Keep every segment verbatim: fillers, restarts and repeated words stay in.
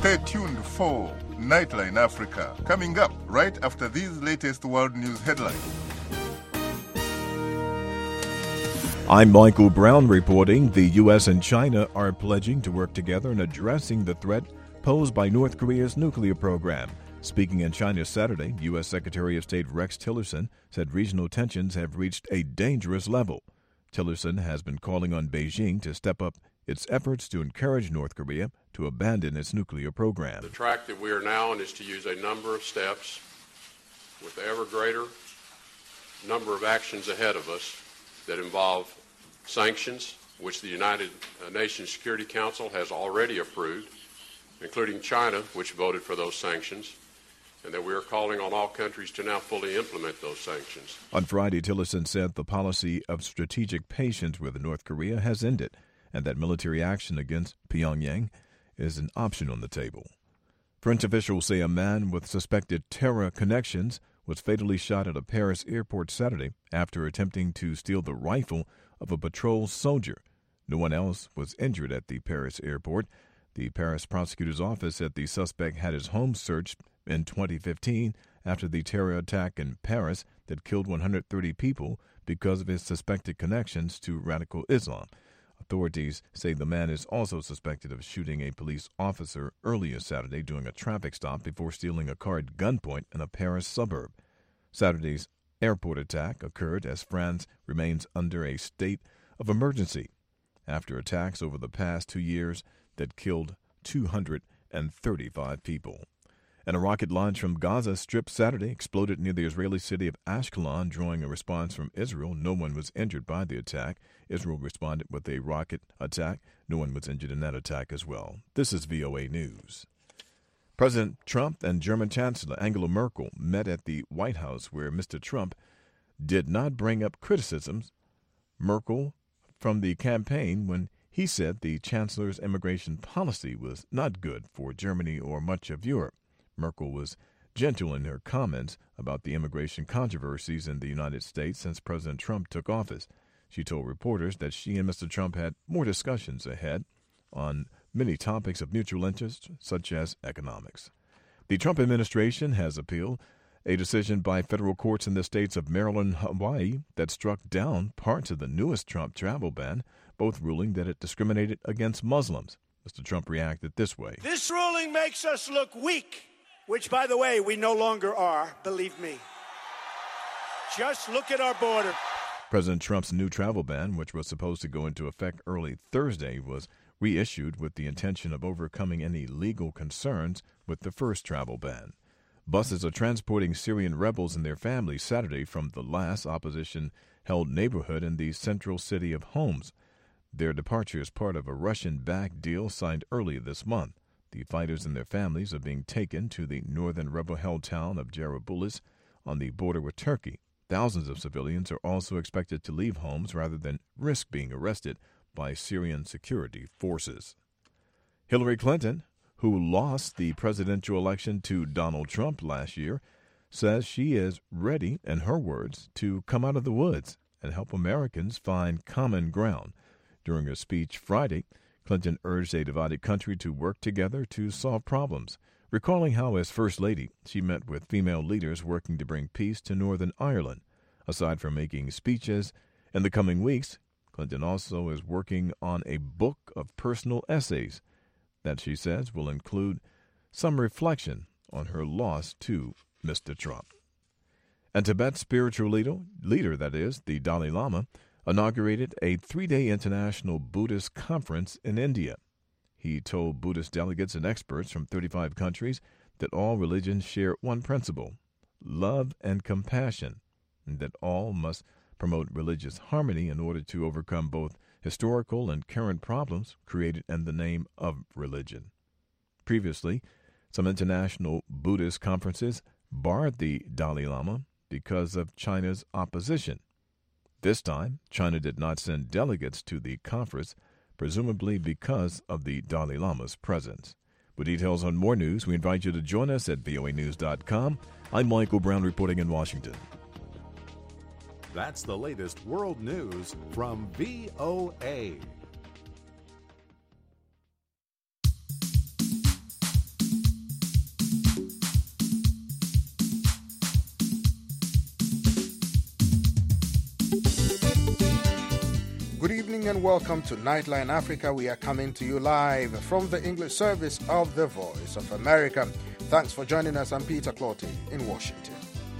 Stay tuned for Nightline Africa, coming up right after these latest world news headlines. I'm Michael Brown reporting the U S and China are pledging to work together in addressing the threat posed by North Korea's nuclear program. Speaking in China Saturday, U S Secretary of State Rex Tillerson said regional tensions have reached a dangerous level. Tillerson has been calling on Beijing to step up its efforts to encourage North Korea to abandon its nuclear program. The track that we are now on is to use a number of steps with the ever greater number of actions ahead of us that involve sanctions, which the United Nations Security Council has already approved, including China, which voted for those sanctions, and that we are calling on all countries to now fully implement those sanctions. On Friday, Tillerson said the policy of strategic patience with North Korea has ended and that military action against Pyongyang is an option on the table. French officials say a man with suspected terror connections was fatally shot at a Paris airport Saturday after attempting to steal the rifle of a patrol soldier. No one else was injured at the Paris airport. The Paris prosecutor's office said the suspect had his home searched in twenty fifteen after the terror attack in Paris that killed one hundred thirty people because of his suspected connections to radical Islam. Authorities say the man is also suspected of shooting a police officer earlier Saturday during a traffic stop before stealing a car at gunpoint in a Paris suburb. Saturday's airport attack occurred as France remains under a state of emergency after attacks over the past two years that killed two hundred thirty-five people. And a rocket launch from Gaza Strip Saturday exploded near the Israeli city of Ashkelon, drawing a response from Israel. No one was injured by the attack. Israel responded with a rocket attack. No one was injured in that attack as well. This is V O A News. President Trump and German Chancellor Angela Merkel met at the White House, where Mister Trump did not bring up criticisms Merkel from the campaign when he said the chancellor's immigration policy was not good for Germany or much of Europe. Merkel was gentle in her comments about the immigration controversies in the United States since President Trump took office. She told reporters that she and Mister Trump had more discussions ahead on many topics of mutual interest, such as economics. The Trump administration has appealed a decision by federal courts in the states of Maryland and Hawaii that struck down parts of the newest Trump travel ban, both ruling that it discriminated against Muslims. Mister Trump reacted this way. This ruling makes us look weak, which, by the way, we no longer are, believe me. Just look at our border. President Trump's new travel ban, which was supposed to go into effect early Thursday, was reissued with the intention of overcoming any legal concerns with the first travel ban. Buses are transporting Syrian rebels and their families Saturday from the last opposition-held neighborhood in the central city of Homs. Their departure is part of a Russian-backed deal signed earlier this month. The fighters and their families are being taken to the northern rebel-held town of Jarablus on the border with Turkey. Thousands of civilians are also expected to leave Homs rather than risk being arrested by Syrian security forces. Hillary Clinton, who lost the presidential election to Donald Trump last year, says she is ready, in her words, to come out of the woods and help Americans find common ground. During her speech Friday, Clinton urged a divided country to work together to solve problems, recalling how, as First Lady, she met with female leaders working to bring peace to Northern Ireland. Aside from making speeches in the coming weeks, Clinton also is working on a book of personal essays that she says will include some reflection on her loss to Mister Trump. And Tibet's spiritual leader, leader that is, the Dalai Lama, inaugurated a three-day international Buddhist conference in India. He told Buddhist delegates and experts from thirty-five countries that all religions share one principle, love and compassion, and that all must promote religious harmony in order to overcome both historical and current problems created in the name of religion. Previously, some international Buddhist conferences barred the Dalai Lama because of China's opposition. This time, China did not send delegates to the conference, presumably because of the Dalai Lama's presence. For details on more news, we invite you to join us at V O A news dot com. I'm Michael Brown reporting in Washington. That's the latest world news from V O A. evening and welcome to Nightline Africa. We are coming to you live from the English service of the Voice of America. Thanks for joining us. I'm Peter Clotty in Washington.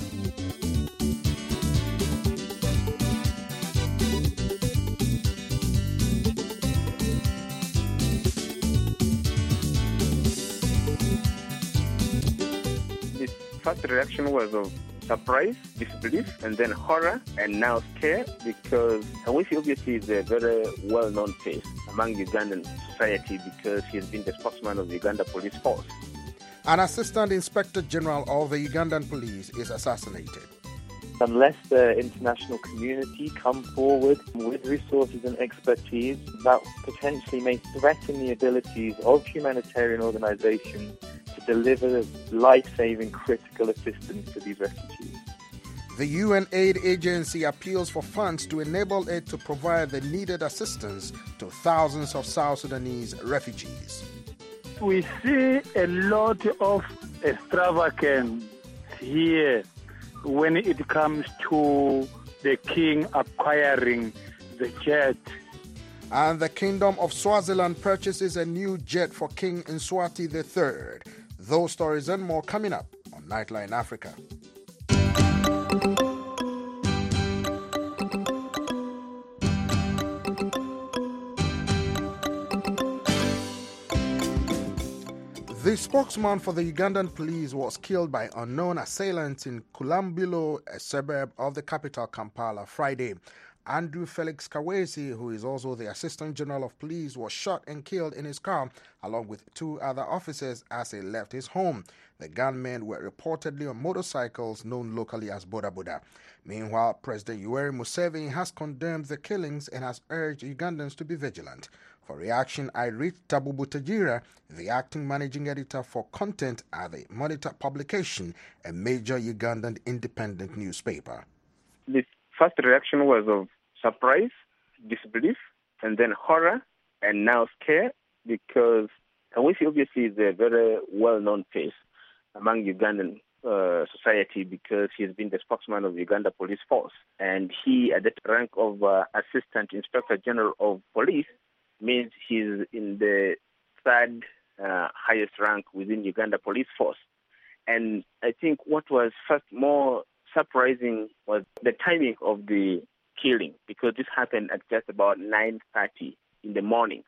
The first reaction was of surprise, disbelief, and then horror, and now scare, because Kaweesi obviously is a very well-known face among Ugandan society because he has been the spokesman of the Uganda Police Force. An Assistant Inspector General of the Ugandan Police is assassinated. Unless the international community come forward with resources and expertise, that potentially may threaten the abilities of humanitarian organizations to deliver life-saving critical assistance to these refugees. The U N Aid Agency appeals for funds to enable it to provide the needed assistance to thousands of South Sudanese refugees. We see a lot of extravagance here when it comes to the king acquiring the jet. And the Kingdom of Swaziland purchases a new jet for King Mswati the third. Those stories and more coming up on Nightline Africa. The spokesman for the Ugandan police was killed by unknown assailants in Kulambilo, a suburb of the capital Kampala, Friday. Andrew Felix Kaweesi, who is also the Assistant General of Police, was shot and killed in his car along with two other officers as he left his home. The gunmen were reportedly on motorcycles known locally as Boda Boda. Meanwhile, President Yoweri Museveni has condemned the killings and has urged Ugandans to be vigilant. For reaction, I reached Tabu Butajira, the acting managing editor for content at the Monitor publication, a major Ugandan independent newspaper. The first reaction was of surprise, disbelief, and then horror, and now scare, because Kaweesi obviously is a very well-known face among Ugandan uh, society because he has been the spokesman of the Uganda Police Force. And he, at the rank of uh, Assistant Inspector General of Police, means he's in the third uh, highest rank within Uganda Police Force. And I think what was first more surprising was the timing of the killing, because this happened at just about nine thirty in the morning.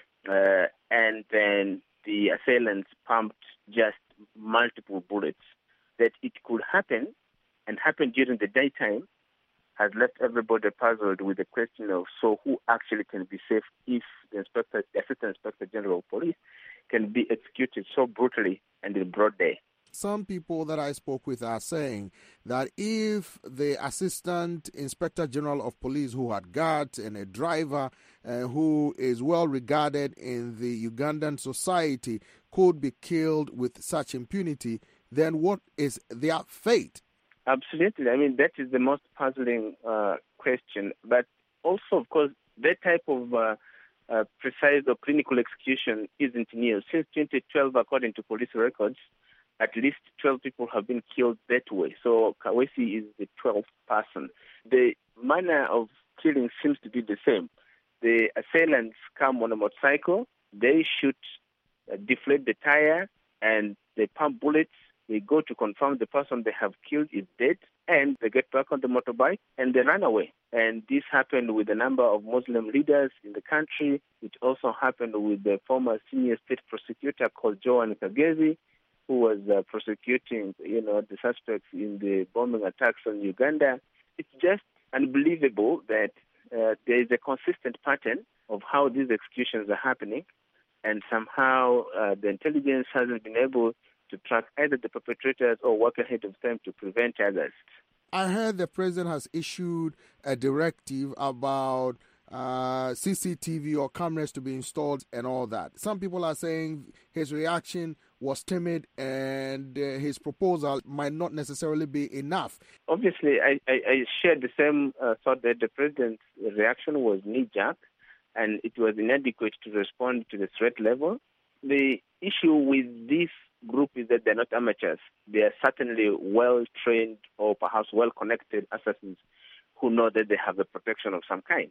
Uh, and then the assailants pumped just multiple bullets. That it could happen and happen during the daytime has left everybody puzzled with the question of, so who actually can be safe if the inspector, the Assistant Inspector General of Police can be executed so brutally and in broad day? Some people that I spoke with are saying that if the Assistant Inspector General of Police, who had guards and a driver uh, who is well regarded in the Ugandan society, could be killed with such impunity, then what is their fate? Absolutely. I mean, that is the most puzzling uh, question. But also, of course, that type of uh, uh, precise or clinical execution isn't new. Since twenty twelve, according to police records, at least twelve people have been killed that way. So Kaweesi is the twelfth person. The manner of killing seems to be the same. The assailants come on a motorcycle, they shoot, uh, deflate the tire, and they pump bullets. They go to confirm the person they have killed is dead, and they get back on the motorbike and they run away. And this happened with a number of Muslim leaders in the country. It also happened with the former senior state prosecutor called Joan Kagezi, who was uh, prosecuting, you know, the suspects in the bombing attacks on Uganda. It's just unbelievable that uh, there is a consistent pattern of how these executions are happening, and somehow uh, the intelligence hasn't been able to track either the perpetrators or work ahead of time to prevent others. I heard the president has issued a directive about uh, C C T V or cameras to be installed and all that. Some people are saying his reaction was timid and uh, his proposal might not necessarily be enough. Obviously, I, I, I shared the same uh, thought that the president's reaction was knee-jerk and it was inadequate to respond to the threat level. The issue with this group is that they're not amateurs. They are certainly well-trained or perhaps well-connected assassins who know that they have a protection of some kind.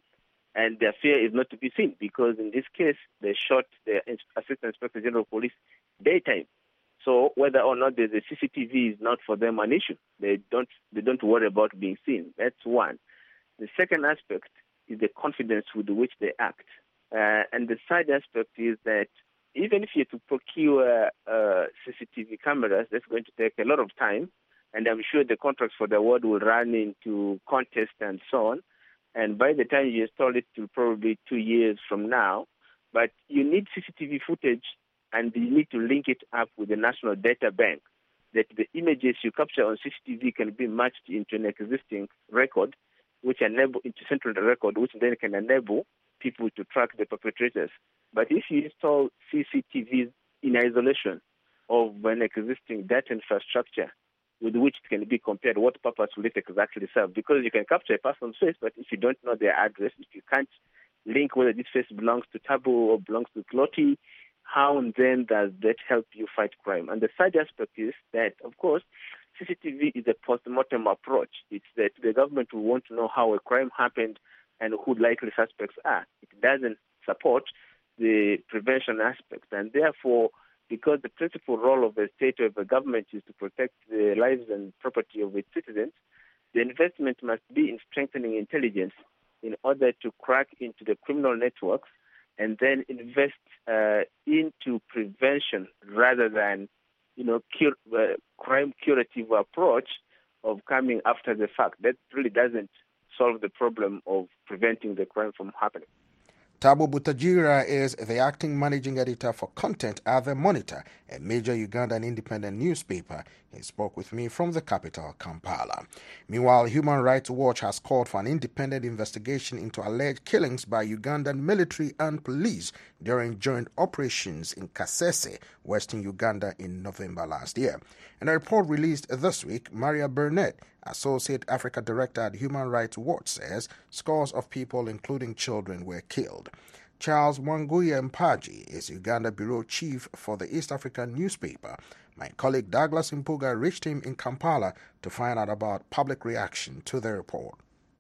and their fear is not to be seen because in this case they shot the Assistant Inspector General of Police daytime. So whether or not there's a C C T V is not for them an issue. They don't they don't worry about being seen. That's one. The second aspect is the confidence with which they act. Uh, and the third aspect is that even if you have to procure uh, C C T V cameras, that's going to take a lot of time. And I'm sure the contracts for the award will run into contests and so on. And by the time you install it, it will probably be two years from now. But you need C C T V footage, and you need to link it up with the National Data Bank, that the images you capture on C C T V can be matched into an existing record, which enable into central record, which then can enable people to track the perpetrators. But if you install C C T Vs in isolation of an existing data infrastructure with which it can be compared, what purpose will it exactly serve? Because you can capture a person's face, but if you don't know their address, if you can't link whether this face belongs to Tabu or belongs to Clotty, how and then does that help you fight crime? And the third aspect is that, of course, C C T V is a post-mortem approach. It's that the government will want to know how a crime happened and who likely suspects are. It doesn't support the prevention aspect. And therefore, because the principal role of the state or of the government is to protect the lives and property of its citizens, the investment must be in strengthening intelligence in order to crack into the criminal networks and then invest uh, into prevention rather than, you know, cure, uh, crime curative approach of coming after the fact. That really doesn't solve the problem of preventing the crime from happening. Tabu Butajira is the acting managing editor for content at The Monitor, a major Ugandan independent newspaper. He spoke with me from the capital, Kampala. Meanwhile, Human Rights Watch has called for an independent investigation into alleged killings by Ugandan military and police during joint operations in Kasese, western Uganda, in November last year. In a report released this week, Maria Burnett, Associate Africa Director at Human Rights Watch, says scores of people, including children, were killed. Charles Mwanguya Mpaji is Uganda Bureau Chief for the East African newspaper. My colleague Douglas Impuga reached him in Kampala to find out about public reaction to the report.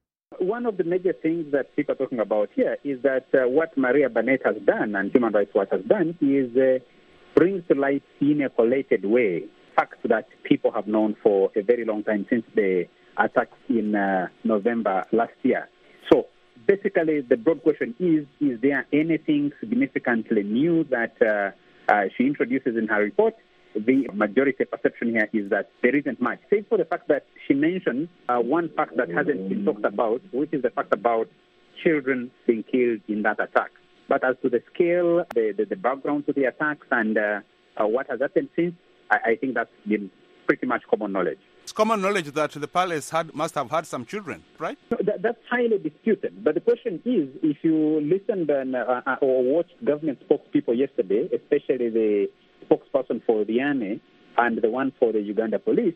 One of the major things that people are talking about here is that uh, what Maria Burnett has done and Human Rights Watch has done is uh, brings to light in a collated way facts that people have known for a very long time since the attacks in uh, November last year. So basically the broad question is, is there anything significantly new that uh, uh, she introduces in her report? The majority perception here is that there isn't much, save for the fact that she mentioned uh, one fact that hasn't been talked about, which is the fact about children being killed in that attack. But as to the scale, the, the, the background to the attacks and uh, uh, what has happened since, I, I think that's been pretty much common knowledge. It's common knowledge that the palace had, must have had some children, right? No, that, that's highly disputed. But the question is, if you listened and, uh, or watched government spokespeople yesterday, especially the spokesperson for the army and the one for the Uganda police,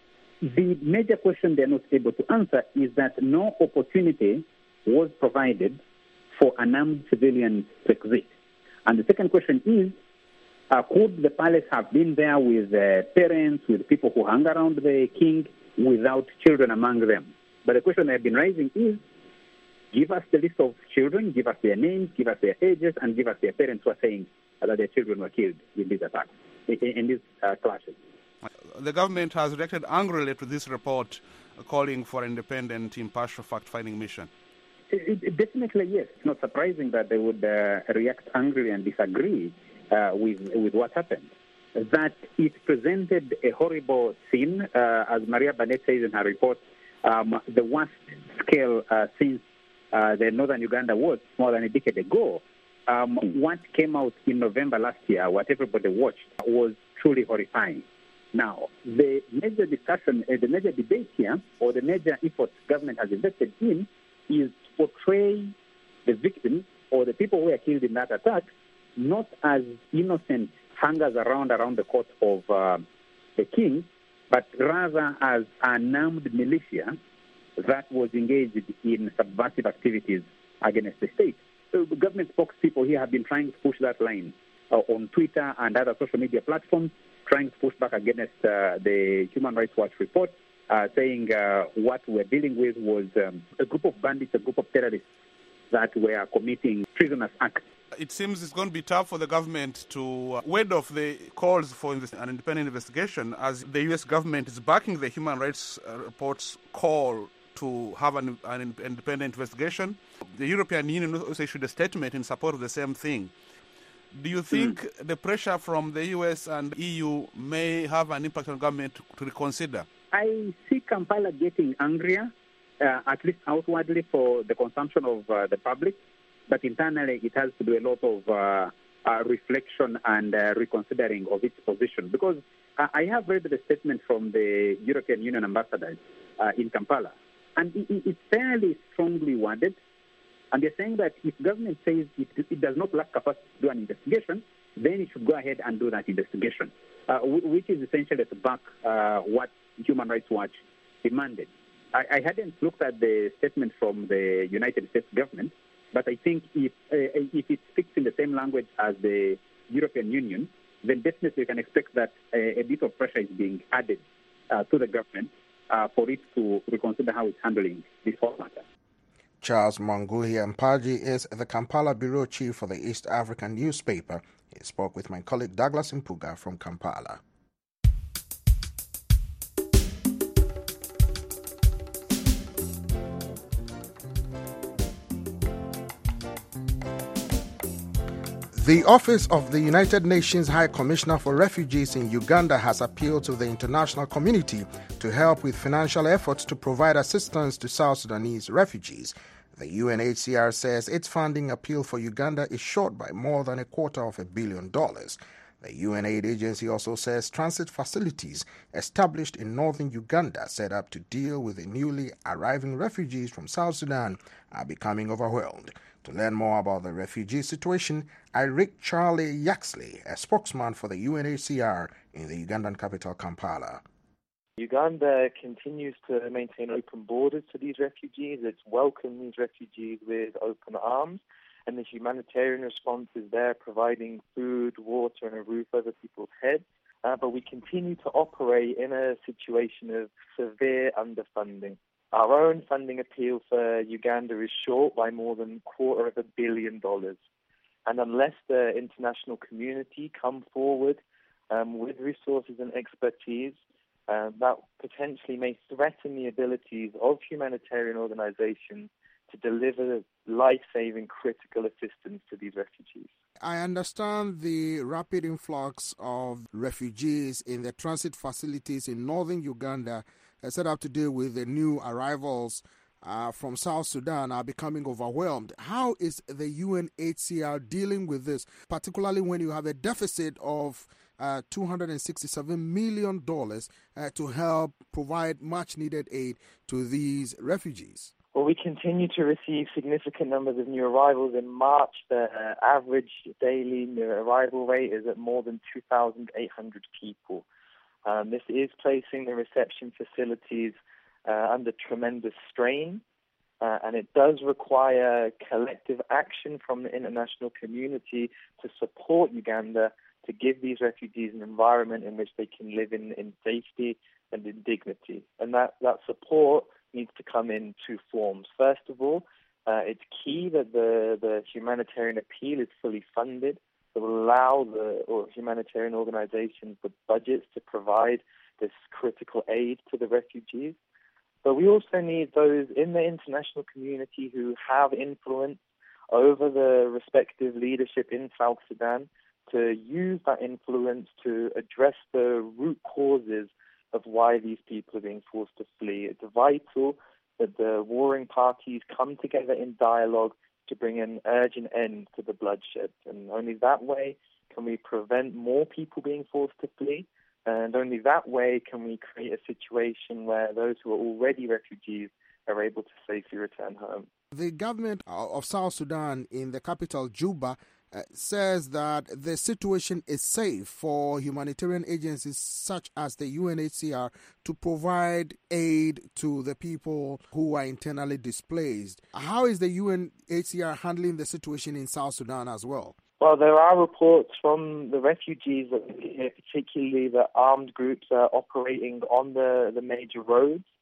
the major question they're not able to answer is that no opportunity was provided for an armed civilian to exit. And the second question is, uh, could the palace have been there with uh, parents, with people who hung around the king without children among them? But the question they've been raising is, give us the list of children, give us their names, give us their ages, and give us their parents who are saying that their children were killed in these attacks, in, in these uh, clashes. The government has reacted angrily to this report, uh, calling for an independent, impartial fact-finding mission. It, it, definitely, yes. It's not surprising that they would uh, react angrily and disagree uh, with with what happened. That it presented a horrible scene, uh, as Maria Burnett says in her report, um, the worst scale uh, since uh, the northern Uganda was more than a decade ago. Um, what came out in November last year, what everybody watched, was truly horrifying. Now, the major discussion, uh, the major debate here, or the major effort government has invested in, is to portray the victims or the people who were killed in that attack not as innocent hangers around around the court of uh, the king, but rather as an armed militia that was engaged in subversive activities against the state. So the government spokespeople here have been trying to push that line uh, on Twitter and other social media platforms, trying to push back against uh, the Human Rights Watch report, uh, saying uh, what we're dealing with was um, a group of bandits, a group of terrorists that were committing treasonous acts. It seems it's going to be tough for the government to uh, ward off the calls for invest- an independent investigation, as the U S government is backing the Human Rights uh, Report's call to have an, an independent investigation. The European Union also issued a statement in support of the same thing. Do you think mm. the pressure from the U S and E U may have an impact on government to reconsider? I see Kampala getting angrier, uh, at least outwardly, for the consumption of uh, the public. But internally, it has to do a lot of uh, uh, reflection and uh, reconsidering of its position. Because uh, I have read the statement from the European Union ambassadors uh, in Kampala, and it, it's fairly strongly worded. And they're saying that if government says it, it does not lack capacity to do an investigation, then it should go ahead and do that investigation, uh, which is essentially to back uh, what Human Rights Watch demanded. I, I hadn't looked at the statement from the United States government, but I think if uh, if it speaks in the same language as the European Union, then definitely we can expect that a, a bit of pressure is being added uh, to the government uh, for it to reconsider how it's handling this whole matter. Charles Manguhia Mpaji is the Kampala bureau chief for the East African newspaper. He spoke with my colleague Douglas Mpuga from Kampala. The Office of the United Nations High Commissioner for Refugees in Uganda has appealed to the international community to help with financial efforts to provide assistance to South Sudanese refugees. The U N H C R says its funding appeal for Uganda is short by more than a quarter of a billion dollars. The U N Aid agency also says transit facilities established in northern Uganda set up to deal with the newly arriving refugees from South Sudan are becoming overwhelmed. To learn more about the refugee situation, I reached Charlie Yaxley, a spokesman for the U N H C R in the Ugandan capital, Kampala. Uganda continues to maintain open borders to these refugees. It's welcomed these refugees with open arms, and the humanitarian response is there, providing food, water, and a roof over people's heads. Uh, but we continue to operate in a situation of severe underfunding. Our own funding appeal for Uganda is short by more than a quarter of a billion dollars. And unless the international community come forward um, with resources and expertise, uh, that potentially may threaten the abilities of humanitarian organizations to deliver life-saving critical assistance to these refugees. I understand the rapid influx of refugees in the transit facilities in northern Uganda uh, set up to deal with the new arrivals uh, from South Sudan are becoming overwhelmed. How is the U N H C R dealing with this, particularly when you have a deficit of uh, two hundred sixty-seven million dollars uh, to help provide much-needed aid to these refugees? Well, we continue to receive significant numbers of new arrivals. In March, the uh, average daily new arrival rate is at more than two thousand eight hundred people. Um, this is placing the reception facilities uh, under tremendous strain, uh, and it does require collective action from the international community to support Uganda to give these refugees an environment in which they can live in, in safety and in dignity. And that, that support needs to come in two forms. First of all, uh, it's key that the, the humanitarian appeal is fully funded. It will allow the or humanitarian organizations the budgets to provide this critical aid to the refugees. But we also need those in the international community who have influence over the respective leadership in South Sudan to use that influence to address the root causes of why these people are being forced to flee. It's vital that the warring parties come together in dialogue to bring an urgent end to the bloodshed. And only that way can we prevent more people being forced to flee. And only that way can we create a situation where those who are already refugees are able to safely return home. The government of South Sudan in the capital, Juba, Uh, says that the situation is safe for humanitarian agencies such as the U N H C R to provide aid to the people who are internally displaced. How is the U N H C R handling the situation in South Sudan as well? Well, there are reports from the refugees, particularly the armed groups are operating on the, the major roads.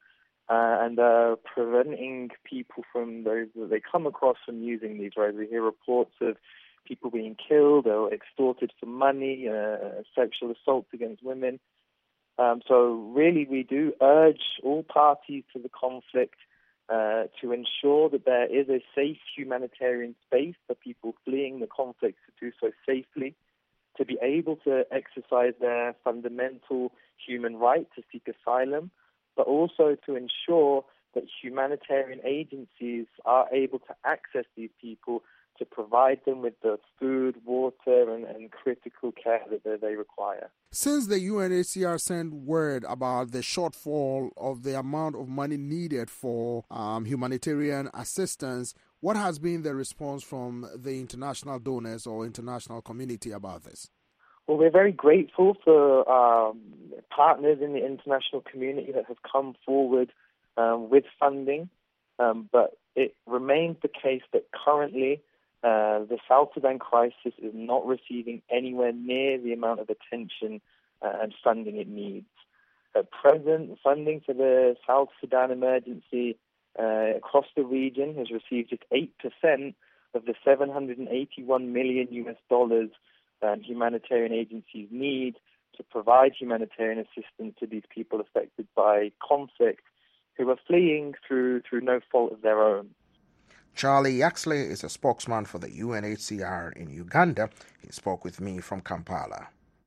uh, and uh, preventing people from those that they come across from using these roads. We hear reports of people being killed or extorted for money, uh, sexual assaults against women. Um, so really we do urge all parties to the conflict uh, to ensure that there is a safe humanitarian space for people fleeing the conflict to do so safely, to be able to exercise their fundamental human right to seek asylum, but also to ensure that humanitarian agencies are able to access these people to provide them with the food, water, and, and critical care that they require. Since the U N H C R sent word about the shortfall of the amount of money needed for um, humanitarian assistance, what has been the response from the international donors or international community about this? Well, we're very grateful for um, partners in the international community that have come forward um, with funding, um, but it remains the case that currently Uh, the South Sudan crisis is not receiving anywhere near the amount of attention uh, and funding it needs. At present, funding for the South Sudan emergency uh, across the region has received just eight percent of the seven hundred eighty-one million U S dollars um, humanitarian agencies need to provide humanitarian assistance to these people affected by conflict who are fleeing through through no fault of their own. Charlie Yaxley is a spokesman for the U N H C R in Uganda. He spoke with me from Kampala.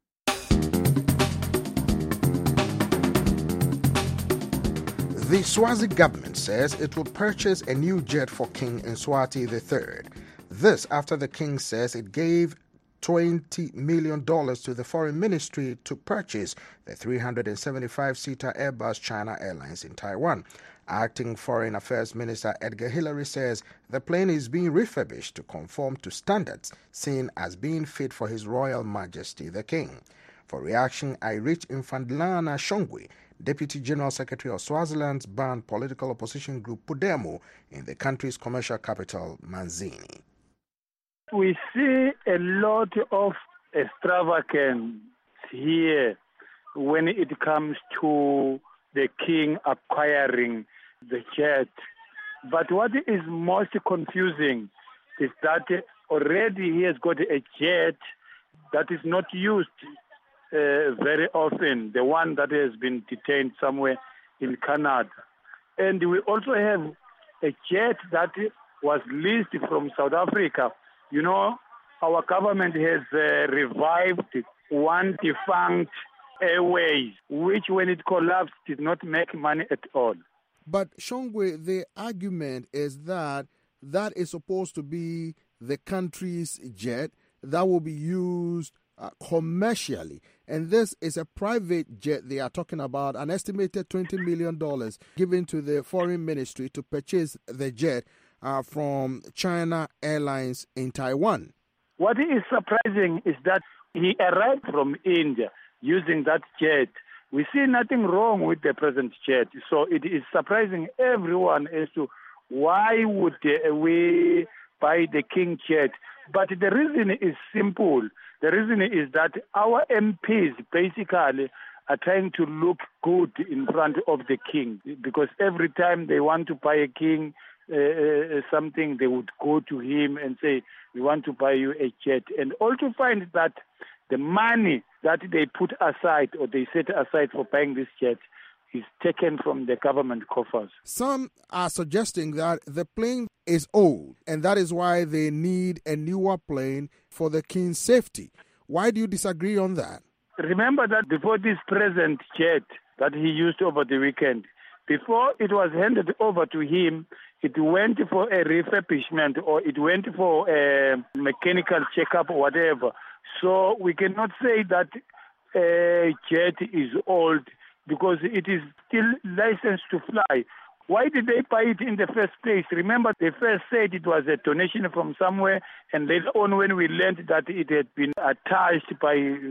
The Swazi government says it will purchase a new jet for King Mswati the third. This after the king says it gave twenty million dollars to the foreign ministry to purchase the three hundred seventy-five seater Airbus China Airlines in Taiwan. Acting Foreign Affairs Minister Edgar Hillary says the plane is being refurbished to conform to standards seen as being fit for His Royal Majesty the King. For reaction, I reached Infandlana Shongwe, Deputy General Secretary of Swaziland's banned political opposition group Pudemo in the country's commercial capital, Manzini. We see a lot of extravagance here when it comes to the king acquiring the jet. But what is most confusing is that already he has got a jet that is not used uh, very often, the one that has been detained somewhere in Canada. And we also have a jet that was leased from South Africa. You know, our government has uh, revived one defunct airways, which when it collapsed did not make money at all. But Shongwe, the argument is that that is supposed to be the country's jet that will be used uh, commercially. And this is a private jet they are talking about, an estimated twenty million dollars given to the foreign ministry to purchase the jet uh, from China Airlines in Taiwan. What is surprising is that he arrived from India using that jet. We see nothing wrong with the present jet. So it is surprising everyone as to why would we buy the King jet. But the reason is simple. The reason is that our M Ps basically are trying to look good in front of the king, because every time they want to buy a king uh, something, they would go to him and say, we want to buy you a jet. And also find that the money that they put aside or they set aside for buying this jet is taken from the government coffers. Some are suggesting that the plane is old and that is why they need a newer plane for the king's safety. Why do you disagree on that? Remember that before this present jet that he used over the weekend, before it was handed over to him, it went for a refurbishment or it went for a mechanical checkup or whatever. So we cannot say that a jet is old because it is still licensed to fly. Why did they buy it in the first place? Remember, they first said it was a donation from somewhere, and later on when we learned that it had been attached by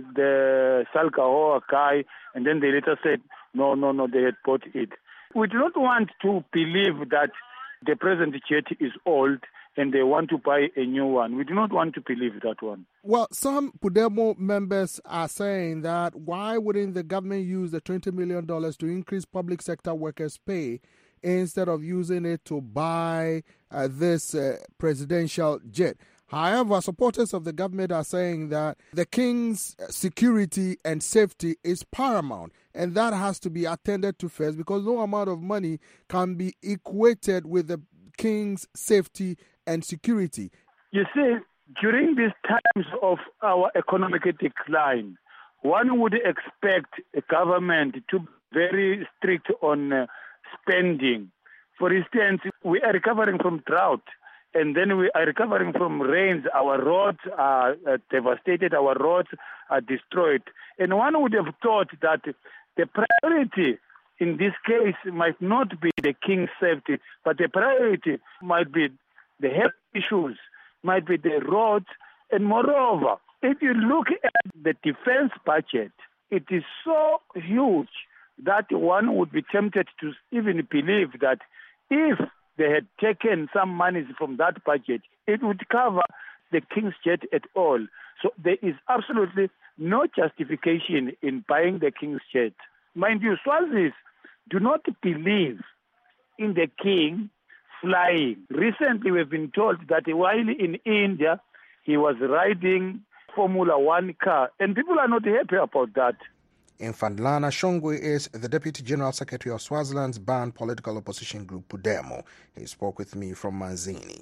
the Salgahoa guy, and then they later said, no, no, no, they had bought it. We do not want to believe that the present jet is old, and they want to buy a new one. We do not want to believe that one. Well, some Podemo members are saying that why wouldn't the government use the twenty million dollars to increase public sector workers' pay instead of using it to buy uh, this uh, presidential jet? However, supporters of the government are saying that the king's security and safety is paramount, and that has to be attended to first because no amount of money can be equated with the king's safety and security. You see, during these times of our economic decline, one would expect a government to be very strict on uh, spending. For instance, we are recovering from drought, and then we are recovering from rains. Our roads are uh, devastated, our roads are destroyed. And one would have thought that the priority in this case might not be the king's safety, but the priority might be the health issues, might be the roads. And moreover, if you look at the defense budget, it is so huge that one would be tempted to even believe that if they had taken some monies from that budget, it would cover the king's jet at all. So there is absolutely no justification in buying the king's jet. Mind you, Swazis do not believe in the king flying. Recently, we've been told that while in India, he was riding Formula One car, and people are not happy about that. Infandlana Shongwe is the Deputy General Secretary of Swaziland's banned political opposition group Podemo. He spoke with me from Manzini.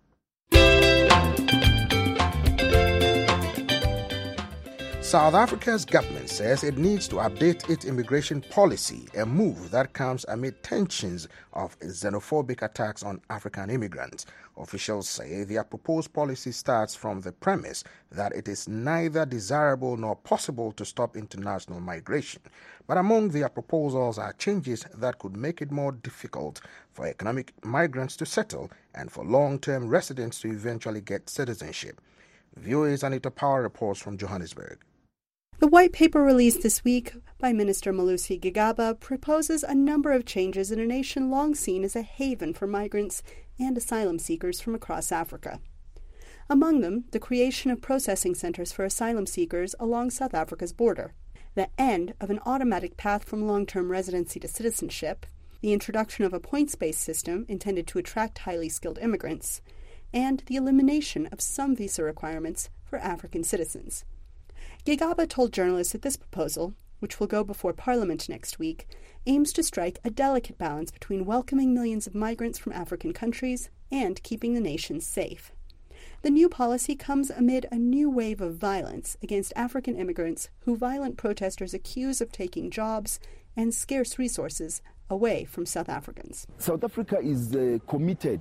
South Africa's government says it needs to update its immigration policy, a move that comes amid tensions of xenophobic attacks on African immigrants. Officials say their proposed policy starts from the premise that it is neither desirable nor possible to stop international migration. But among their proposals are changes that could make it more difficult for economic migrants to settle and for long-term residents to eventually get citizenship. V O A's Anita Power reports from Johannesburg. The white paper released this week by Minister Malusi Gigaba proposes a number of changes in a nation long seen as a haven for migrants and asylum seekers from across Africa. Among them, the creation of processing centers for asylum seekers along South Africa's border, the end of an automatic path from long-term residency to citizenship, the introduction of a points-based system intended to attract highly skilled immigrants, and the elimination of some visa requirements for African citizens. Gigaba told journalists that this proposal, which will go before Parliament next week, aims to strike a delicate balance between welcoming millions of migrants from African countries and keeping the nation safe. The new policy comes amid a new wave of violence against African immigrants who violent protesters accuse of taking jobs and scarce resources away from South Africans. South Africa is uh, committed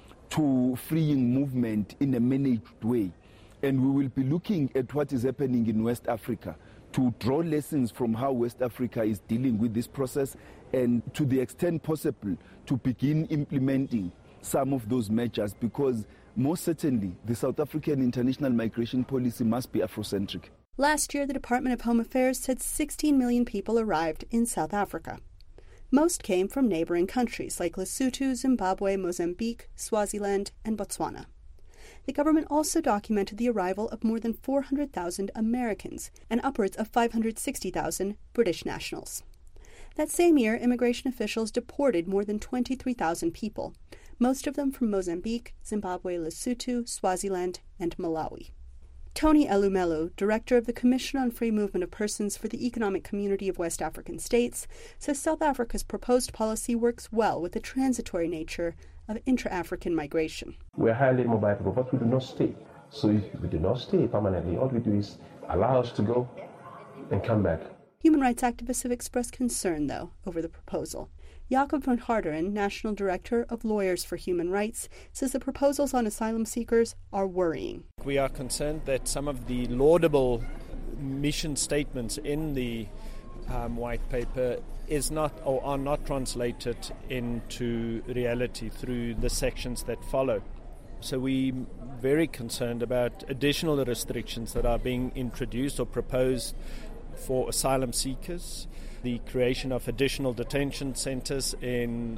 to freeing movement in a managed way. And we will be looking at what is happening in West Africa to draw lessons from how West Africa is dealing with this process and, to the extent possible, to begin implementing some of those measures, because most certainly the South African international migration policy must be Afrocentric. Last year, the Department of Home Affairs said sixteen million people arrived in South Africa. Most came from neighboring countries like Lesotho, Zimbabwe, Mozambique, Swaziland, and Botswana. The government also documented the arrival of more than four hundred thousand Americans and upwards of five hundred sixty thousand British nationals. That same year, immigration officials deported more than twenty-three thousand people, most of them from Mozambique, Zimbabwe, Lesotho, Swaziland, and Malawi. Tony Elumelu, director of the Commission on Free Movement of Persons for the Economic Community of West African States, says South Africa's proposed policy works well with the transitory nature of intra-African migration. We are highly mobile people, but we do not stay. So if we do not stay permanently, all we do is allow us to go and come back. Human rights activists have expressed concern, though, over the proposal. Jacob van Harderen, National Director of Lawyers for Human Rights, says the proposals on asylum seekers are worrying. We are concerned that some of the laudable mission statements in the um, white paper is not or are not translated into reality through the sections that follow. So we're very concerned about additional restrictions that are being introduced or proposed for asylum seekers, the creation of additional detention centers in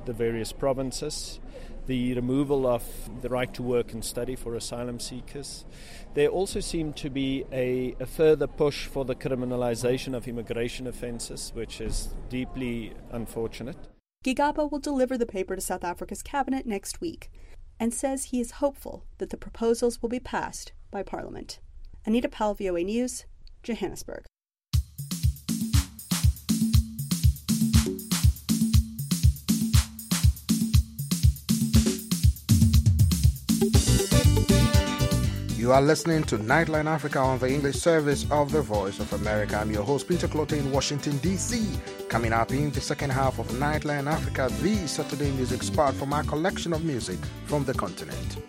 the various provinces, the removal of the right to work and study for asylum seekers. There also seemed to be a, a further push for the criminalization of immigration offences, which is deeply unfortunate. Gigaba will deliver the paper to South Africa's cabinet next week and says he is hopeful that the proposals will be passed by Parliament. Anita Powell, V O A News, Johannesburg. You are listening to Nightline Africa on the English service of the Voice of America. I'm your host, Peter Clote in Washington, D C Coming up in the second half of Nightline Africa, the Saturday music spot from our collection of music from the continent.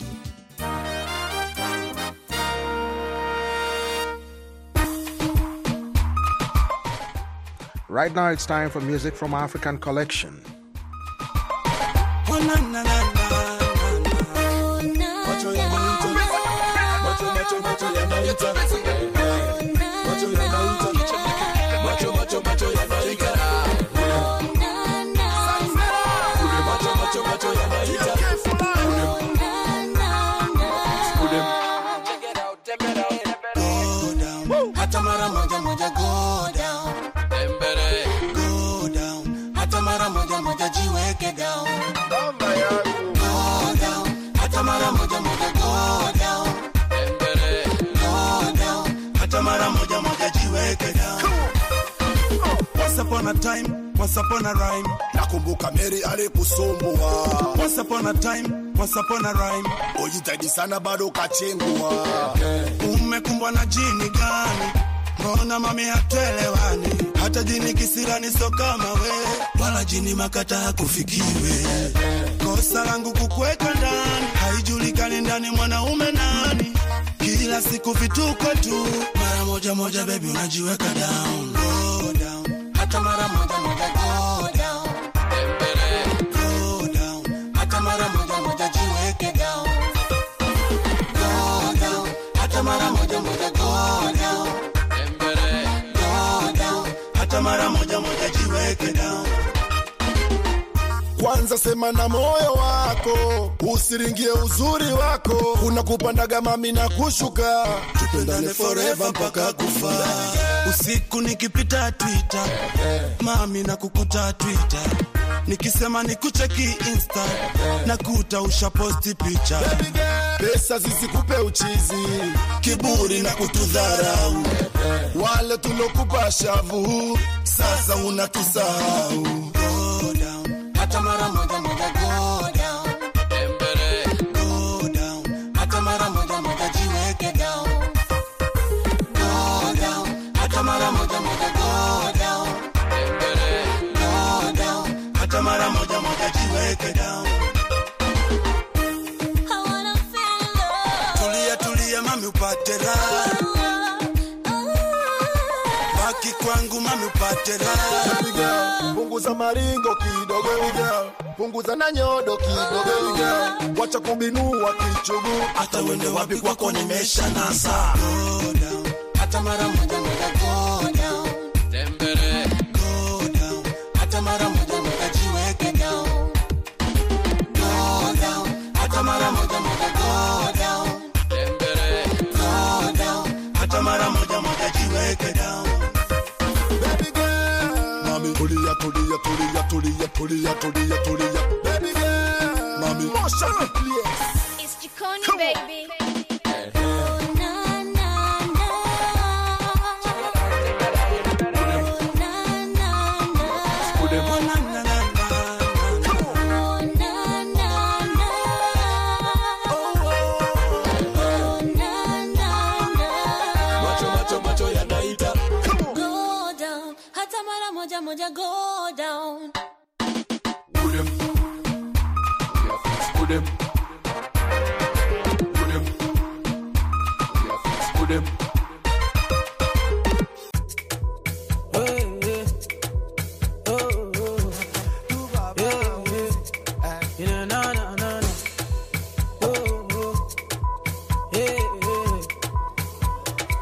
Right now, it's time for music from our African collection. Oh, na, na, na, na. Once upon a time, once upon a rhyme, nakumbuka Mary alikusumbua. Once upon a time, once upon a rhyme, ujitahidi sana bado kachengua. Umekumbwa na jini gani? Mbona mami hatuelewani? Hata jini kisirani so kama we, wala jini makata hakufikiwe. Kosa langu kukuweka ndani, haijulikani ndani mwanaume nani. Kila siku vituko tu, mara moja moja baby unajiweka down. Go down, hata mara moja moja go down. Go down, hata mara moja moja jiweke down. Go down, hata mara moja moja go down. Go down, hata mara moja moja jiweke down. Kwanza sema na moyo wako, usiringie uzuri wako. Unakupandaga mami na kushuka, tupendane forever mpaka kufa. Usiku nikipita Twitter, mami na kukuta Twitter. Nikisema nikucheki Insta, nakuta ushaposti picha. Pesa zisikupe uchizi, kiburi na kutudharau. Wale tulokupa shavu, sasa unatusahau. Go down, hata mara moja moja go down. Go down, hata mara moja moja jiweke down. Go down, hata mara moja moja go down. Go down, hata mara moja moja jiweke down. Tulia tulia mami upate raha. Baki kwangu mami upate raha. Punguza maringo kidogo girl. Punguza na nyodo kidogo girl. Wacha kubinua kichugu. Hata wende wapi kwako nimesha nasa. Go down, hata mara moja moja go down. Tembele. Go down, hata mara moja moja jiweke down. Go down, hata mara moja moja go down. Tembele. Go down, hata mara moja moja jiweke down. Baby girl, mami tulia tulia tulia tulia tulia tulia tulia. Baby girl, mami motion the place. It's Jikoni baby. Moja go down. Put him. Put him. Put him. Put him.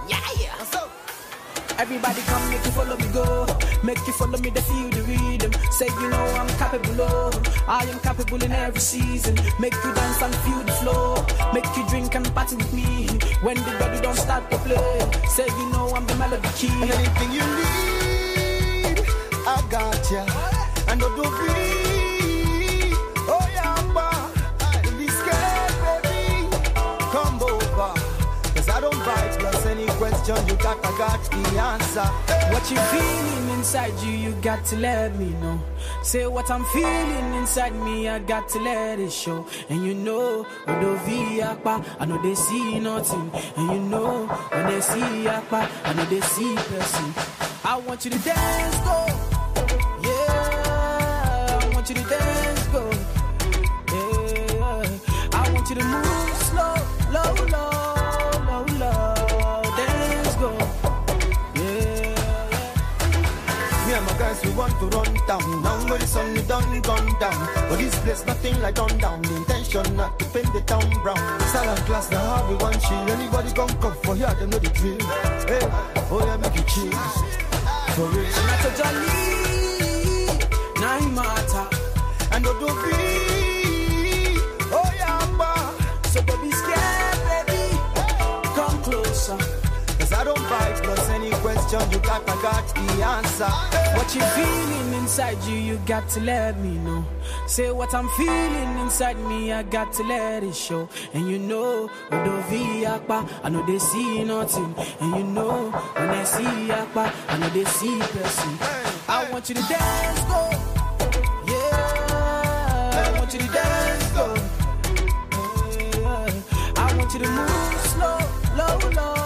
Everybody come, make you follow me go. Make you follow me, they feel the rhythm. Say you know I'm capable of, I am capable in every season. Make you dance and feel the flow, make you drink and party with me. When the body don't start to play, say you know I'm the melody key. And anything you need, I got ya. And don't be, oh yeah, ba. Don't be scared, baby. Come over, cause I don't bite. Plus any question you got, I got the answer. What you feeling inside you, you got to let me know. Say what I'm feeling inside me, I got to let it show. And you know, when they see Akpa, I know they see nothing. And you know, when they see Akpa, I know they see person. I want you to dance, go. Yeah, I want you to dance, go. Yeah, I want you to move slow, low, low, low, low. Dance, go. Me and my guys, we want to run down. Now where the sun is done, gone down. But this place, nothing like run down. The intention not to paint the town brown. Silent class, the how we want chill. Anybody come come for here, they know the drill. Hey, oh yeah, make it chill. For real. Not a jolly, nine matter. And don't be, oh yeah, ba. So don't be scared, baby. Come closer. Cause I don't bite, plus any question you got, I got the answer. What you feeling inside you, you got to let me know. Say what I'm feeling inside me, I got to let it show. And you know, I know they see nothing. And you know, when they see Akpa, I know they see person. I want you to dance, go. Yeah, I want you to dance, go. Yeah, I want you to move slow, low, low.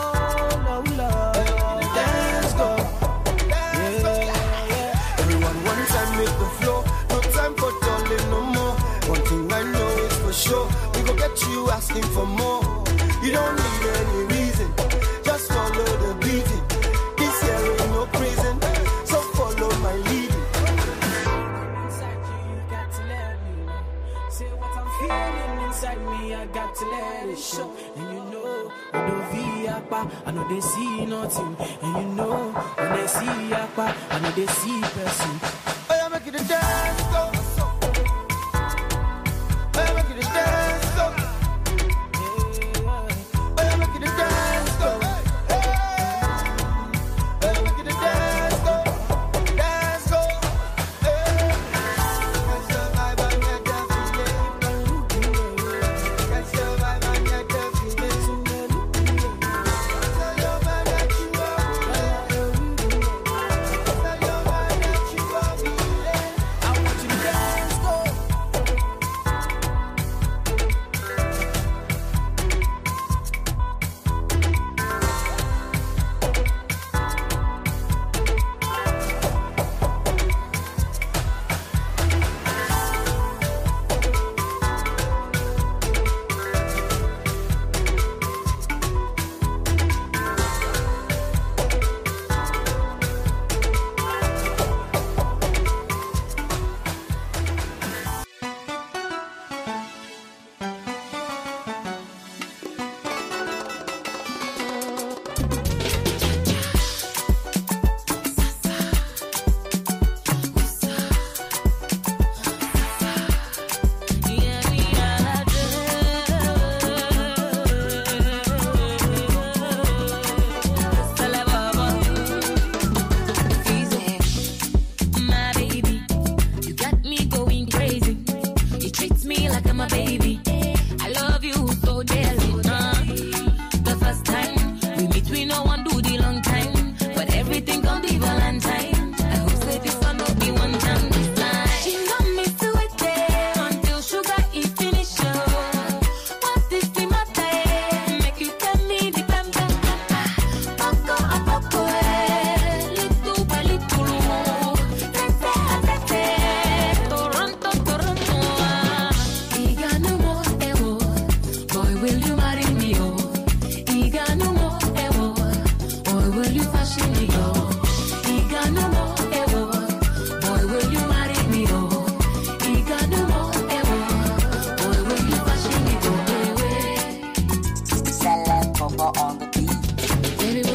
Sure, we go get you asking for more. You don't need any reason, just follow the beating. This here ain't no prison, so follow my leading. Inside you, you got to let me know. Say what I'm feeling inside me, I got to let it show. And you know, when they see Akpa, I know they see nothing. And you know, when they see Akpa, I know they see person. Oh, yeah, make it a dance, go.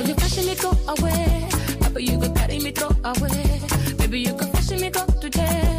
away. But you could carry me throw away. Maybe you could fashion me go today.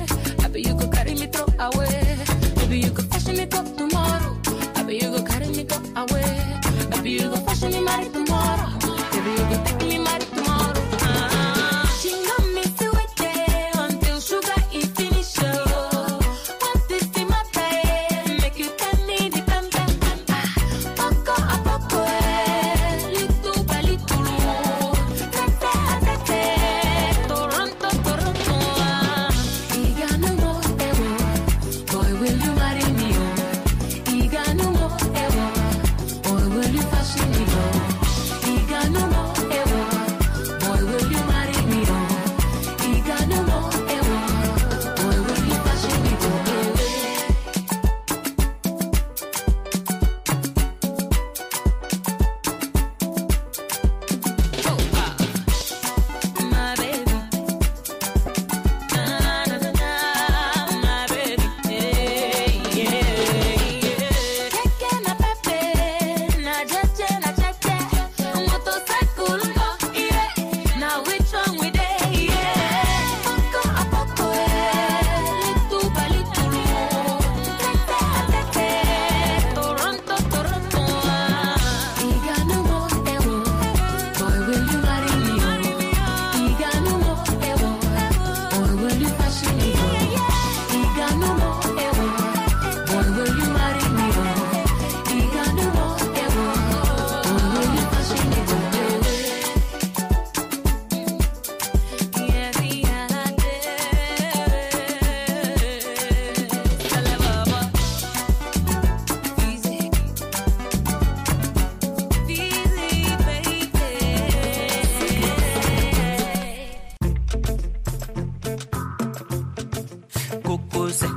kokose.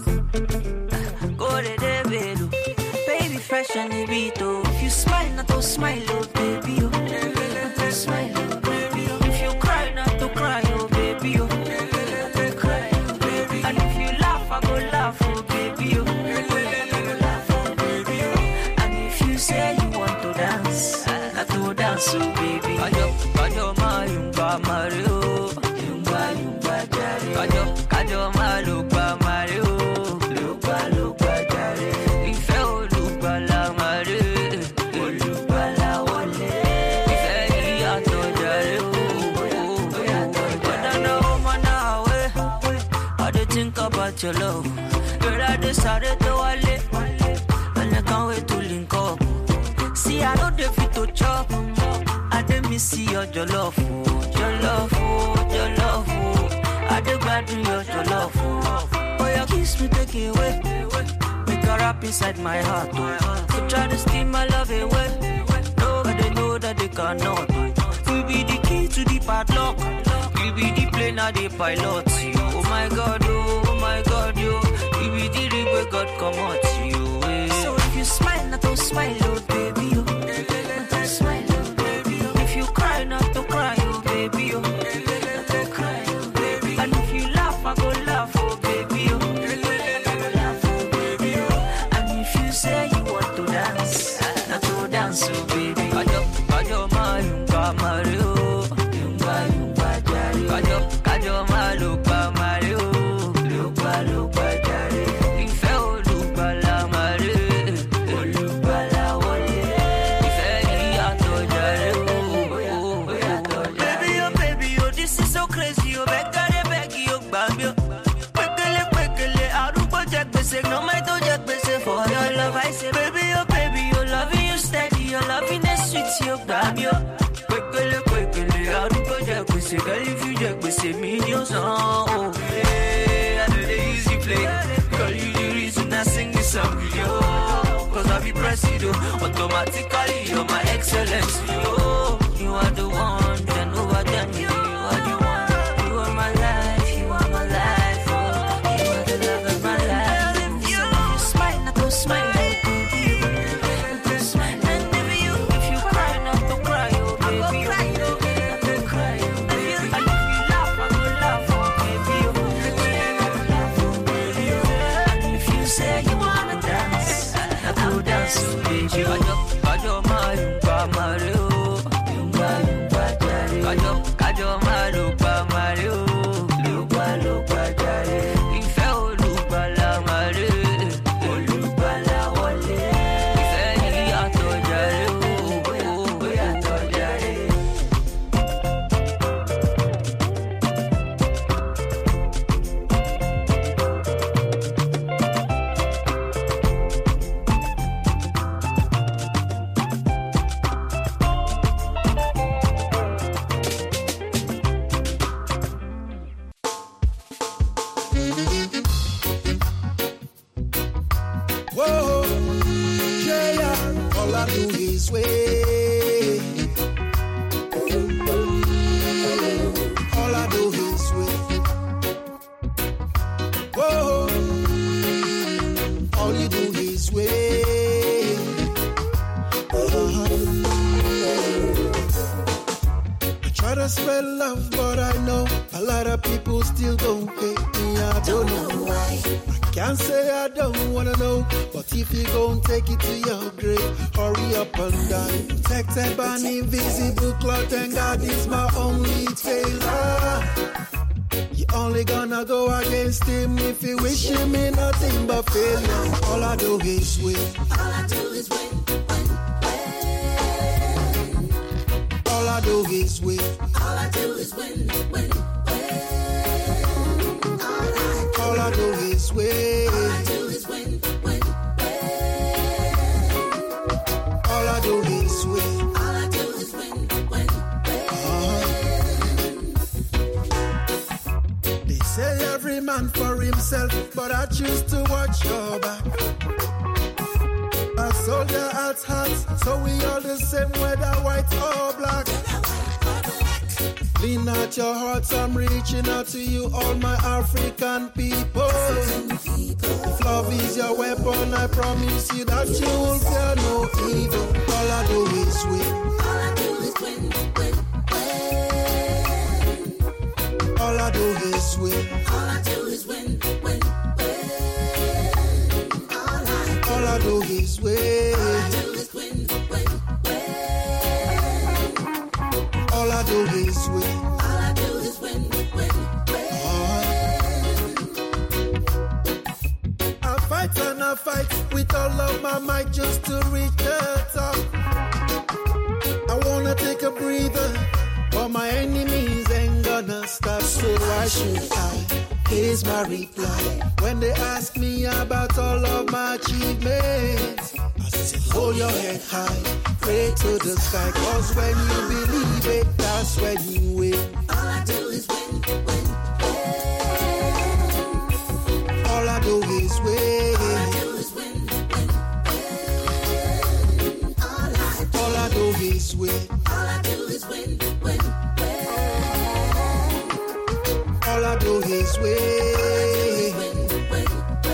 Go de develo, baby fresh on the beat, oh. If you smile, not to smile, oh baby, oh. Not to smile, oh baby, oh. If you cry, not to cry, oh baby, oh. Not to cry, oh baby. And if you laugh, I go laugh, oh baby, oh. Laugh, oh baby, oh. And if you say you want to dance, not to dance, oh baby. Kajo, kajo ma yumba mario, yumba yumba jare. Kajo, kajo ma lupa mario. Think about your love. Girl, I decided to wallet, and I can't wait to link up. See, I know the fit to chop. I didn't miss your jollof, your love, your love. I did glad to your jollof. Oh, your kiss me take it away. Make a rap inside my heart. So try to steal my love away. Nobody know that they cannot. We be the key to the padlock. We be the plane of the pilot. Oh my God, oh my God, yo. We be the rig where God come out to you. Eh. So if you smile, not to smile, oh baby, oh. Not to smile, oh baby, oh. If you cry, not to cry, oh baby, oh. Not to cry, oh baby. And if you laugh, I go laugh, oh baby, oh. Laugh, oh baby, oh. And if you say you want to dance, not to dance, oh baby. Kajo, kajo ma yumba mario. Kajo, kajo ma lupa mario, lupa lupa jare. Ife o lupa la mare, o lupa la wole. Ife iyato jare, oh iyato jare. Baby, oh baby, oh this is so crazy, oh begare begi oh bambio. Pekele pekele, arubo jack bese, no matter jack bese. For your love I say, baby, oh baby, oh loving you steady, your loving is sweet, oh bambio. Pekele pekele, arubo jack bese, girl if you jack bese millions, oh yeah, I know the easy play. Girl you the reason I sing this song, yo. Cause I be pressing you, automatically you're my excellence, yo. You are the one, then over them, you are the one. You are my life, you are my life, oh. You are the love of my life. If you smile, not to smile. Kajo, kajo ma yumba mario, yumba yumba jare. Kajo, kajo ma lupa mario, lupa lupa jare. Ife o lupa la mare, o lupa la wole. Ife iyato jare, oh iyato jare. Spread love, but I know a lot of people still don't pay me. I don't know why. I can't say I don't wanna know, but if you gon' take it to your grave, hurry up and die. Protected by an invisible cloth, and God is my only tailor. You only gonna go against him if you wish him me nothing but failure. All I do is win. All I do is win. All I do is win. All I do is win, win, win. All I do is win. All I do is win, win, win. All I do is win. All I do is win, win, win. Uh-huh. They say every man for himself, but I choose to watch your back. A soldier at heart, so we all the same, whether white or black. Clean out your hearts, I'm reaching out to you, all my African people. If love is your weapon, I promise you that you will fear no evil. All I do is win. All I do is win, win, win. All I do is win. All I do is win, win, win. All I, all I do is win. All I do is win, win, win. All I do is win. All I do is win, win, win. I fight and I fight with all of my might just to reach the top. I wanna take a breather, but my enemies ain't gonna stop. So why should I? Here's my reply. When they ask me about all of my achievements, I say hold your head high, pray to the sky, cause when you believe it, that's when you win. All I do is win, win, win. All I do is win. All I do is win, win, win. All I do, all I do is win. All I do is win, win, win. All I do is win. Win, win,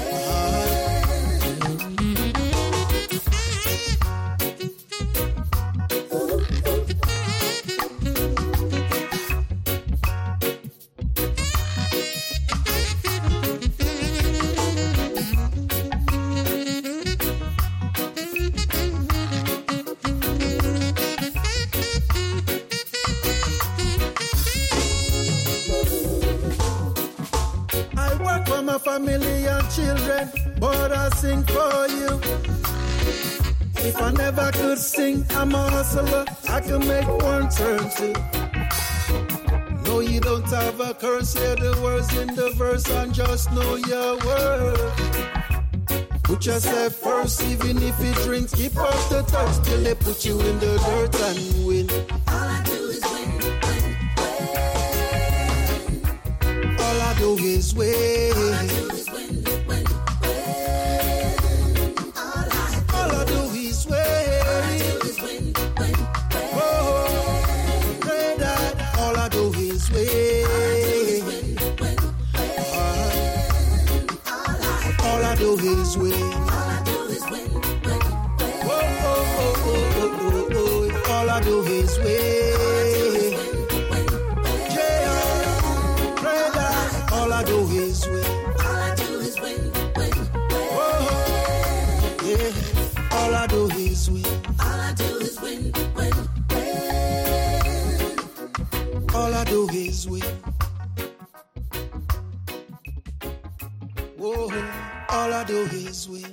family and children, but I sing for you. If I never could sing, I'm a hustler. I can make one turn two. No, you don't have a curse. Hear the words in the verse and just know your word. Put yourself first, even if you drink. Keep up the touch till they put you in the dirt and win. All I do is win, win, win. All I do is win. All I do is win, win, win. All I, all I do is win. All I do is win, win, win. Oh, pray that. All I do is win. All I do is win. All I do is win, win, win. Oh, oh, oh, oh, oh, oh, oh. All I do is win. Yeah, pray that. All I do is win. All I do is win, win, win. Oh, yeah. All I do is win. All I do is win, win, win. All I do is win. Whoa, all I do is win.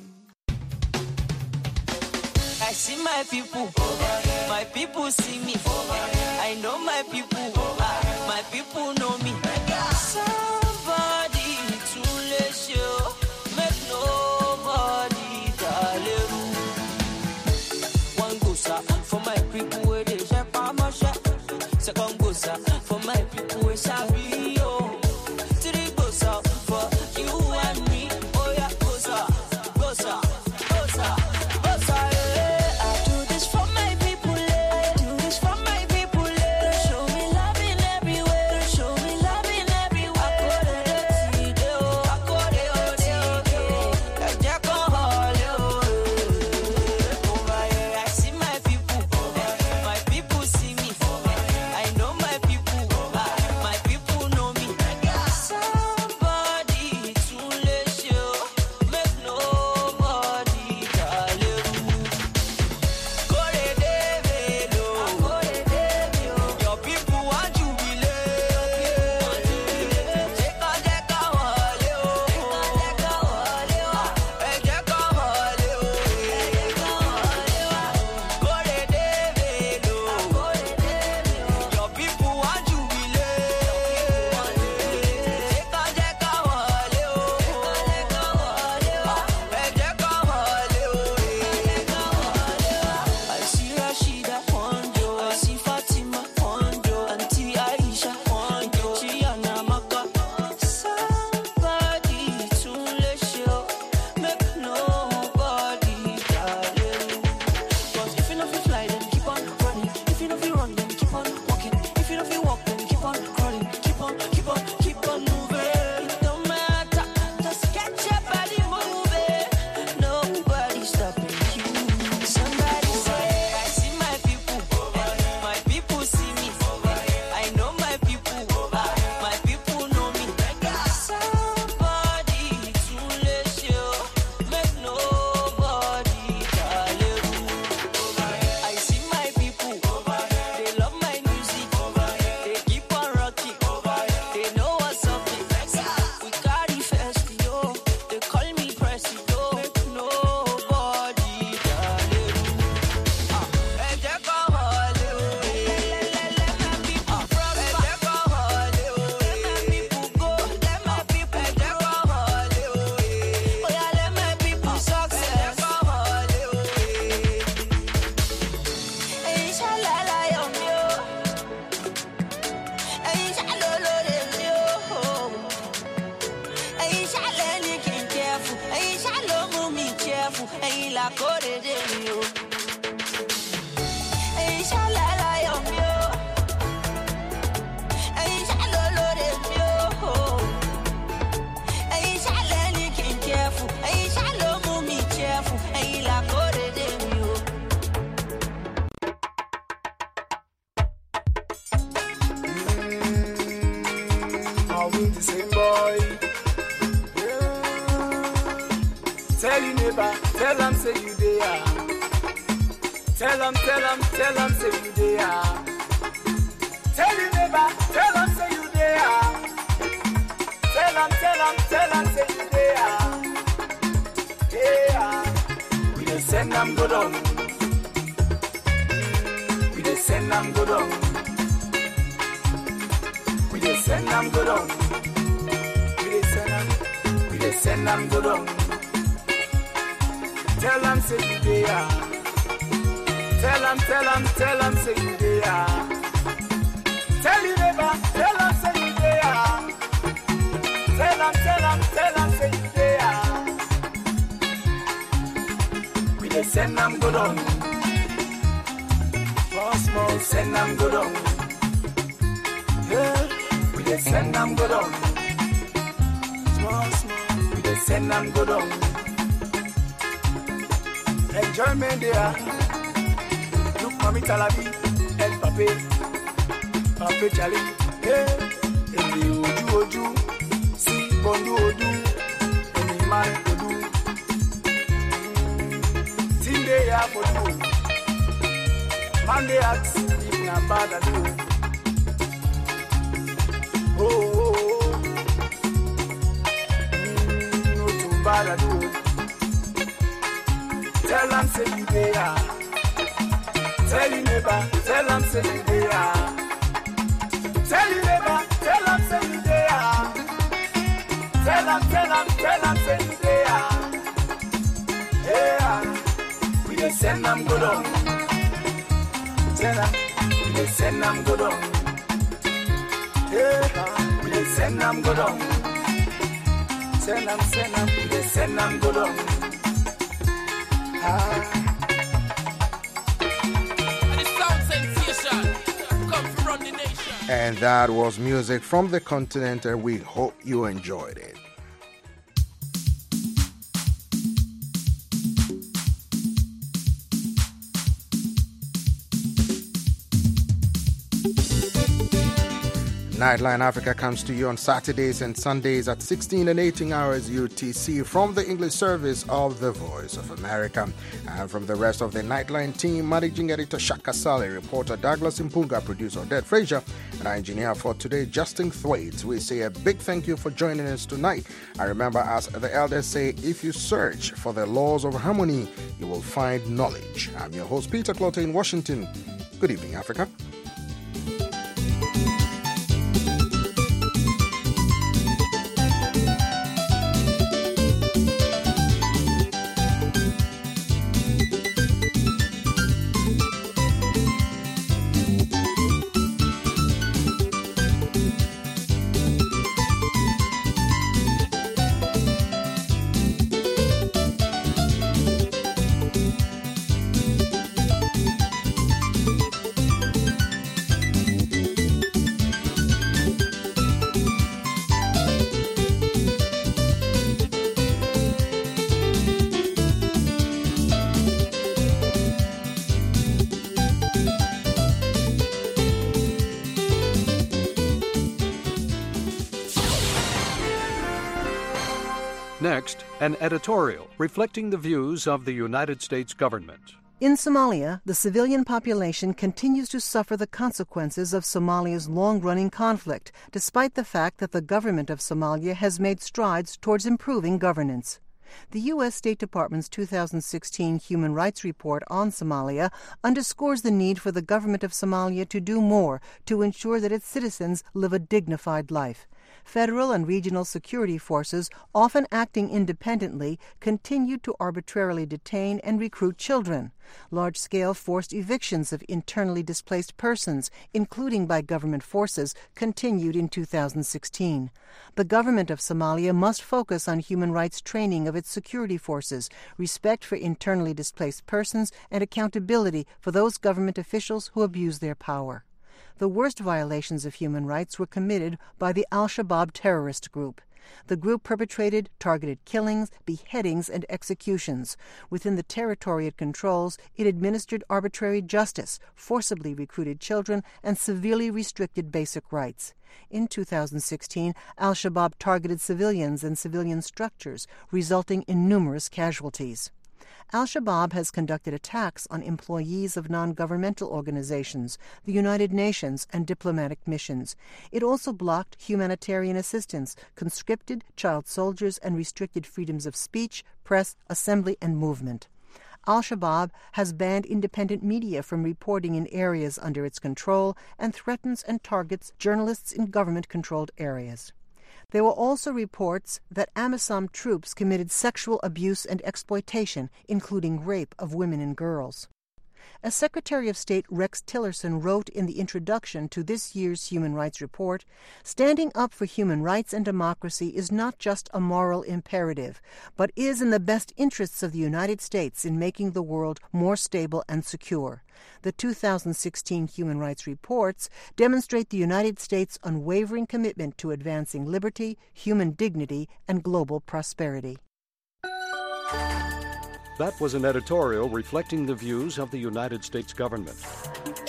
I see my people, my people see me. I know my people, my people know me. Somebody to let you make nobody tell. One goes up for my people where they share my share. Second goes up for my people where Sabi yo. Three goes up for you and me. Oh yeah, goes up, goes up, goes up, goes up. I do this for my people. Do this for my people. Show me love in everywhere. Show me love. la kore de mi o. Ẹ̀yin ṣálẹ̀ láyọ̀ mi o. Ẹ̀yin ṣálẹ̀ olóore mi o. Ẹ̀yin ṣálẹ̀ ní kí n careful. Ẹ̀yin ṣálẹ̀ ó mú mi careful. Ẹ̀yin la kore de mi o. Are we the same boy? Tell your neighbor, tell them say you there. Tell them, tell them, tell them say you there. Tell your neighbor, tell them say you there. Tell them, tell them, tell them say you there. Yeah, we dey send them go down. We dey send them go down. We dey send them go down. We dey send them, we dey send them go down. Tell them say you there. Tell them, tell them, tell them say you there. Tell you never, tell them say you there. Tell them, tell them, tell them say you there. We dey send them go down. Small, small, send them go down. Yeah, we dey send them go down. Small, small, we dey send them go down. Enjoyment there. Look, mommy Talabi, and Pape, Pape Charlie. Hey, and the Oju Oju, see Bondu Odu, and the man Odu. Team day are for you. Monday acts, if not bad at all. Oh, oh, oh. Mm, not too bad at all. Tell them say you there. Tell your neighbor, tell them say you there. Tell your neighbor, tell them say you there. Tell them, tell them, tell them say you there. Yeah, we dey send them go down. Tell them, we dey send them go down. Yeah, we dey send them go down. Send them, send them, we dey send them go down. Ah. And that was music from the continent, and we hope you enjoyed it. Nightline Africa comes to you on Saturdays and Sundays at sixteen and eighteen hours U T C from the English service of The Voice of America. And from the rest of the Nightline team, Managing Editor Shaka Sally, reporter Douglas Impunga, producer Odette Frazier, and our engineer for today, Justin Thwaites, we say a big thank you for joining us tonight. And remember, as the elders say, if you search for the laws of harmony, you will find knowledge. I'm your host, Peter Clotte in Washington. Good evening, Africa. Next, an editorial reflecting the views of the United States government. In Somalia, the civilian population continues to suffer the consequences of Somalia's long-running conflict, despite the fact that the government of Somalia has made strides towards improving governance. The U S State Department's two thousand sixteen Human Rights Report on Somalia underscores the need for the government of Somalia to do more to ensure that its citizens live a dignified life. federal and regional security forces, often acting independently, continued to arbitrarily detain and recruit children. Large-scale forced evictions of internally displaced persons, including by government forces, continued in two thousand sixteen. The government of Somalia must focus on human rights training of its security forces, respect for internally displaced persons, and accountability for those government officials who abuse their power. The worst violations of human rights were committed by the Al-Shabaab terrorist group. The group perpetrated targeted killings, beheadings, and executions. Within the territory it controls, it administered arbitrary justice, forcibly recruited children, and severely restricted basic rights. In two thousand sixteen, Al-Shabaab targeted civilians and civilian structures, resulting in numerous casualties. Al-Shabaab has conducted attacks on employees of non-governmental organizations, the United Nations, and diplomatic missions. It also blocked humanitarian assistance, conscripted child soldiers, and restricted freedoms of speech, press, assembly, and movement. Al-Shabaab has banned independent media from reporting in areas under its control and threatens and targets journalists in government-controlled areas. There were also reports that AMISOM troops committed sexual abuse and exploitation, including rape of women and girls. As Secretary of State Rex Tillerson wrote in the introduction to this year's Human Rights Report, standing up for human rights and democracy is not just a moral imperative, but is in the best interests of the United States in making the world more stable and secure. The two thousand sixteen Human Rights Reports demonstrate the United States' unwavering commitment to advancing liberty, human dignity, and global prosperity. That was an editorial reflecting the views of the United States government.